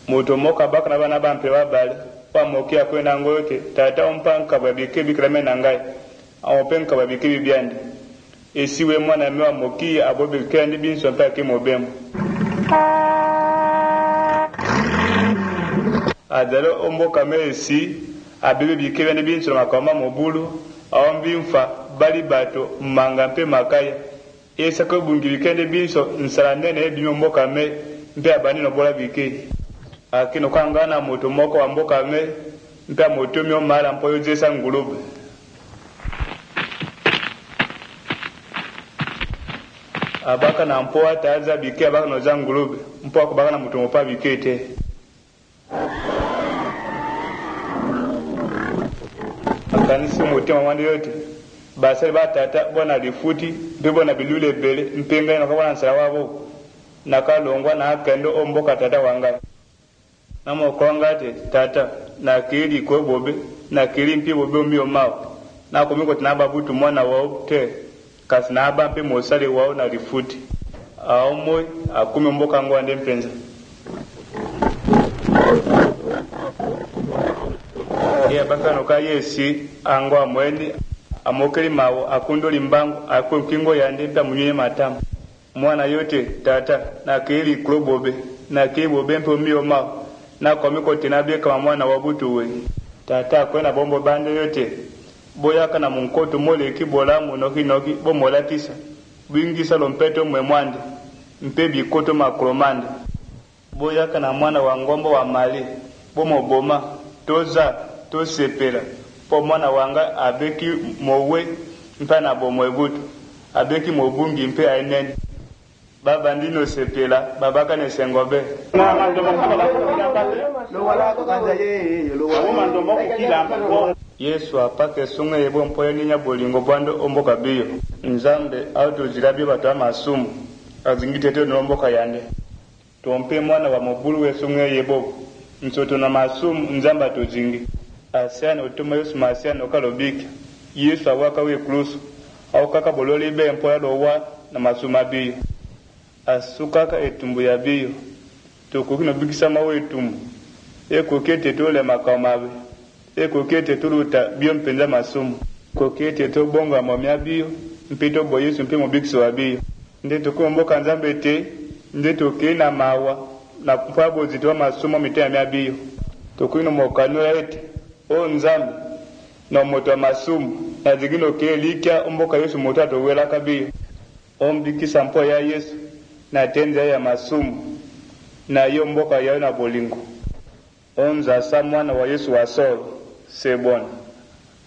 Moto moka baka na bana bampe babale pa mokia kwenda ngoyote tata ompanka babike bikirame nangai awopenka babike bibyandi esiwe mwana mewa mokia abobe kandi binso mpake mobemo adalo omboka mesi abebe bike byandi binso makoma mobulu awambimfa bali bato manga mpe makaya esa ko bungi bikende binso nsalanene ebinyo mboka me mpe abani no bola bike akino kangana moto moko amboka me mpe moto myo mala mpoyo zesa ngulube abaka na mpoa taza bike abaka no za ngulube mpoa kubaka na moto mopa bikete akanisi mutima mwandi yote basali batata bona lifuti mpe bona bilule bele mpenga ino kabona nsala wabo nakalongwa na akendo omboka tata wanga namo kongate tata na kili ko bobe na kili mpi bobe mbio mao na komiko tinaba butu mwana wao te kasi na aba mpe mosale wao na lifuti aomo akumi mboka ngwande mpenza ya bakano ka yesi angwa mweni amokeli mawo akundoli mbangu akwe kingo yande mpa munye matamu mwana yote tata na kili klobobe na kibobe mpo mbio mao na komiko tinabe kama mwana wabutuwe tata kwena bombo bande yote boya kana munkoto mole kibola munoki noki bomola tisa bingisa lompeto mwemwande mpe bikoto makromande boya kana mwana wa ngombo wa mali bomo boma toza tosepela po mwana wanga abeki mowe mpe na bomo ebutu abeki mobungi mpe ainene baba ndino sepela babaka ne sengobe Yesu apake sunga yebo mpoyo ninya bolingo bwando omboka biyo nzambe auto zirabi batwa masumu azingitete nomboka yande tompe mwana wa mobulu we sunga yebo nsoto na masumu nzamba tozingi asiana utuma Yesu masiana okalobiki Yesu awaka we krusu au kaka bololi be mpoyo lowa na masuma biyo asukaka etumbu ya biyo tokukino bikisa mawe etumbu ekokete tole makamabe ekokete tuluta biyo mpenza masumu kokete to bonga momya biyo mpito boyesu mpe mobikisa wa biyo nde tokomboka nzambe te nde tokena mawa na mpabo zitwa masumu mitya mya biyo tokuino mokano ete o nzambe na moto masumu na zigino ke likya omboka Yesu moto atowela kabiyo ombikisa mpo ya Yesu na tenza ya masumu na yo mboka yayo na bolingo onza sa mwana wa Yesu wa solo sebona